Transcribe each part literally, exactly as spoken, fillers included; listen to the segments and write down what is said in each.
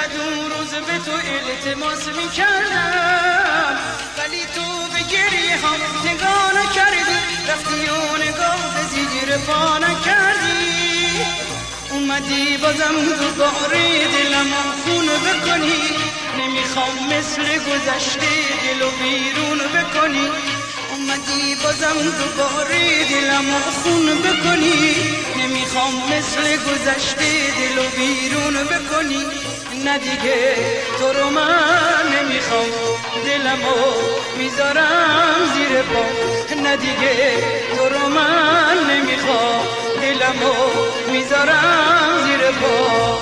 چقدر اون روز به تو التماس میکردم، ولی تو به گریه هم نگاه نکردی، رفتی و نگاه به زیر پا نکردی. اومدی بازم دوباره دلمو خون بکنی، نمیخوام مثل گذشته دلو بیرون بکنی. اومدی بازم دوباره دلمو خون بکنی، نمیخوام مثل گذشته دلو بیرون بکنی. نه دیگه تو رو من نمیخوام، دلمو میذارم زیر پا. نه دیگه تو رو من نمیخوام، دلمو میذارم زیر پا.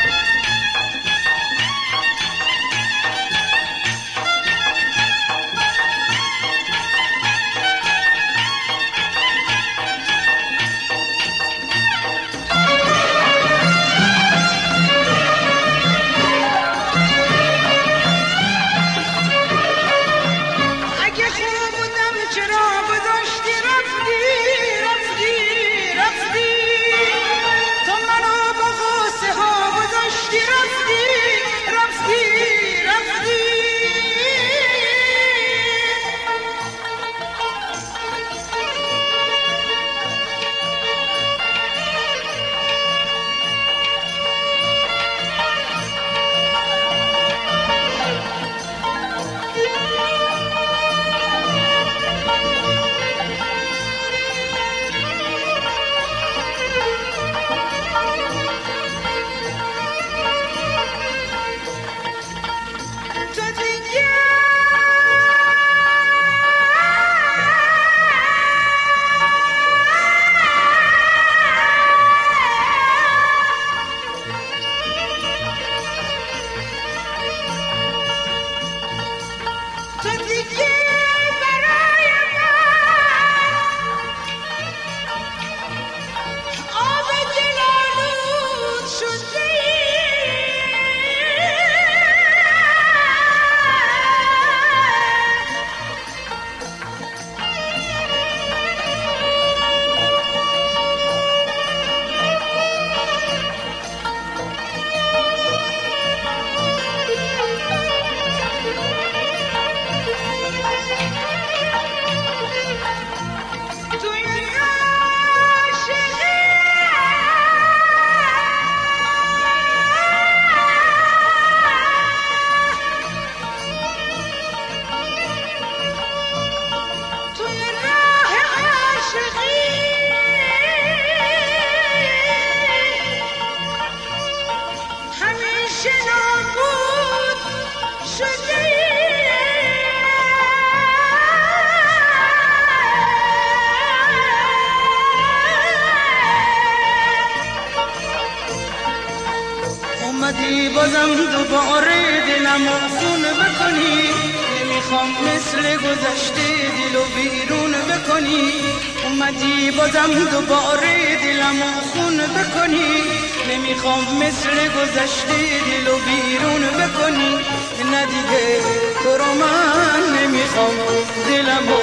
اومدی بازم دوباره دلمو خون بکنی، نمیخوام مثل گذشته دلو بیرون بکنی. اومدی بازم دوباره دلمو خون بکنی، نمیخوام مثل گذشته دلو بیرون بکنی. نه دیگه تو رو من نمیخوام، دلمو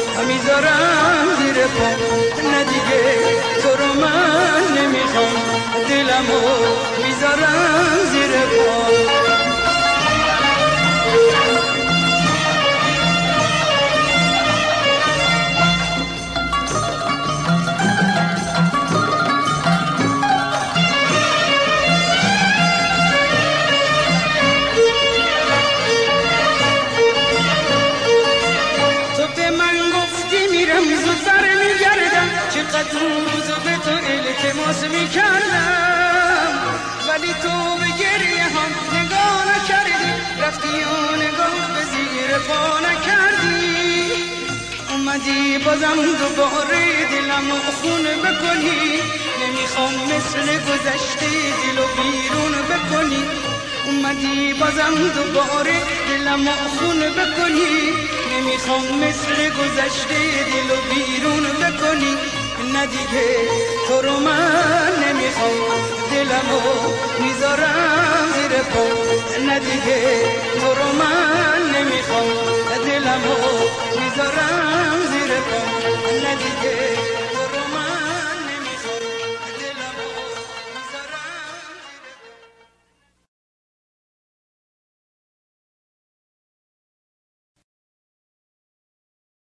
میذارم زیر پا. نه دیگه تو رو من نمیخوام، دلمو میذارم زیر پا. چقدر روز به تو التماس میکردم، ولی تو به گریه هم نگاه نکردی، رفتی و نگاه به زیر پا نکردی. اومدی بازم دوباره دلمو خون بکنی، نمیخوام مثل گذشته دلو بیرون بکنی. اومدی بازم دوباره دلمو خون بکنی، نمیخوام مثل گذشته دلو بیرون بکنی. نه دیگه تو رو من نمیخوام، دلمو میذارم زیر پا. نه دیگه تو رو من نمیخوام، دلمو میذارم زیر پا. نه دیگه